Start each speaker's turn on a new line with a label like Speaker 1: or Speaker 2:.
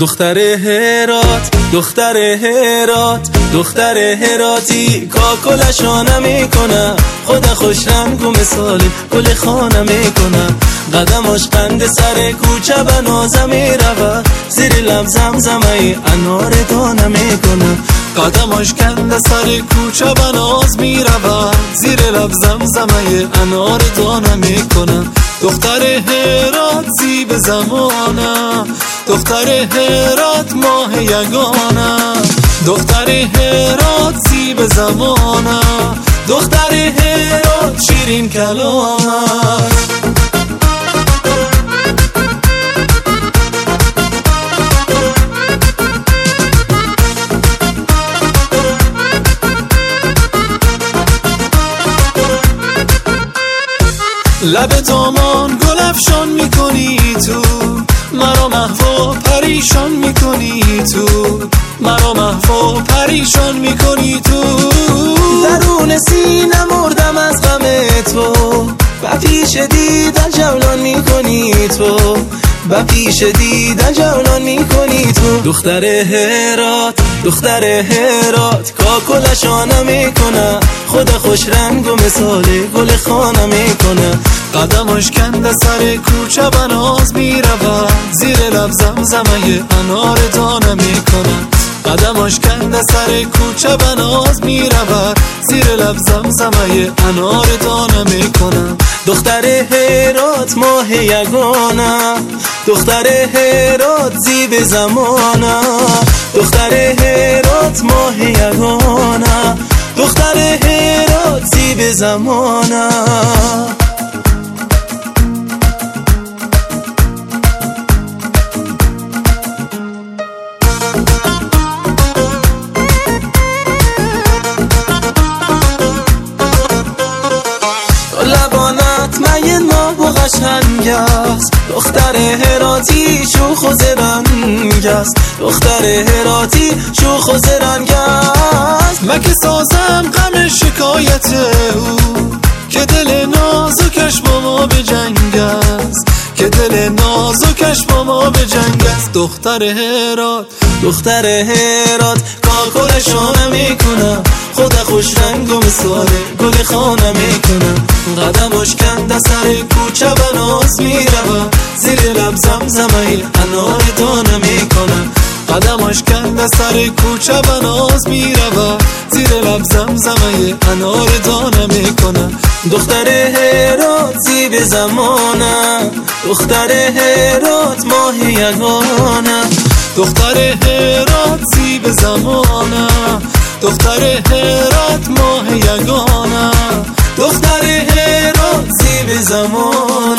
Speaker 1: دختر هرات، دختر هرات، دختر هراتی کاکلشو نمیکنه، خدا خوش رنگ و مثال گل خانه میکنه. قدماش قند سر کوچه بنازه میرود، زیر لب زمزمه انار دانه میکنه. قدماش قند سر کوچه بناز میرود، زیر لب زمزمه انار دانه میکنه. دختر هرات زیب زمانه، دختر هرات ماه یگانه. دختر هرات زیب زمانه، دختر هرات شیرین کلامه. لب دامان گل افشان میکنی تو، مرا محو پریشان میکنی تو، مرا محو پریشان میکنی تو. درون سینه مردم از غم تو، و پیش دیدن جولان میکنی تو، و پیش دیدن جولان میکنی تو. دختر هرات، دختر هرات کاکلشو نمیکنه، خدا خوش رنگ و مثال گل خانه میکنه. قدماش کنده سر کوچه بناز میرود، زیر لب زمزمه انار دانه میکنه. قدماش کنده سر کوچه بناز میرود، زیر لب زمزمه انار دانه میکنه. دختر هرات ماه یگانه، دختر هرات زیب زمانه. دختر هرات ماه یگانه، دختر هرات زیب زمانه. لبانت مگه ناب و قشنگ است، دختر هراتی شوخ و زرنگ است، دختر هراتی شوخ و زرنگ است. مگه سازم غم شکایت او، که دل نازکش با ما به جنگ است، که دل نازکش با ما به جنگ است. دختر هرات، دختر هرات کاکلشو نمیکنه، خدا خوش رنگ و مثال گل خانه میکنه. قدماش کنده سر کوچه بناز میرود، زیر لب زمزمه انار دانه میکنه. قدماش کنده سر کوچه بناز میرود، زیر لب زمزمه انار دانه میکنه. دختر هرات زیب زمانه، دختر هرات ماه یگانه. دختر هرات زیب زمانه، دختر هرات ماه یگانه. دختر هرات زیب زمانه.